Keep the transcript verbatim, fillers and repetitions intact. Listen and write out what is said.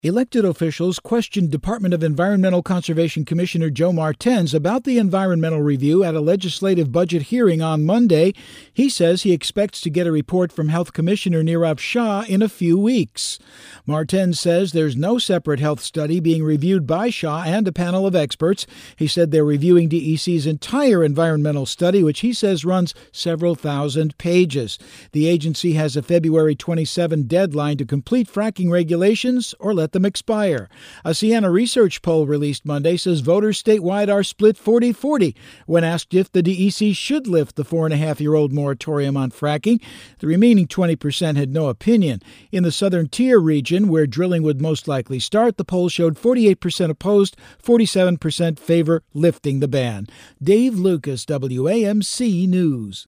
Elected officials questioned Department of Environmental Conservation Commissioner Joe Martens about the environmental review at a legislative budget hearing on Monday. He says he expects to get a report from Health Commissioner Nirav Shah in a few weeks. Martens says there's no separate health study being reviewed by Shah and a panel of experts. He said they're reviewing D E C's entire environmental study, which he says runs several thousand pages. The agency has a February twenty-seventh deadline to complete fracking regulations or let them expire. A Siena research poll released Monday says voters statewide are split forty forty when asked if the D E C should lift the four-and-a-half-year-old moratorium on fracking. The remaining twenty percent had no opinion. In the southern tier region, where drilling would most likely start, the poll showed forty-eight percent opposed, forty-seven percent favor lifting the ban. Dave Lucas, W A M C News.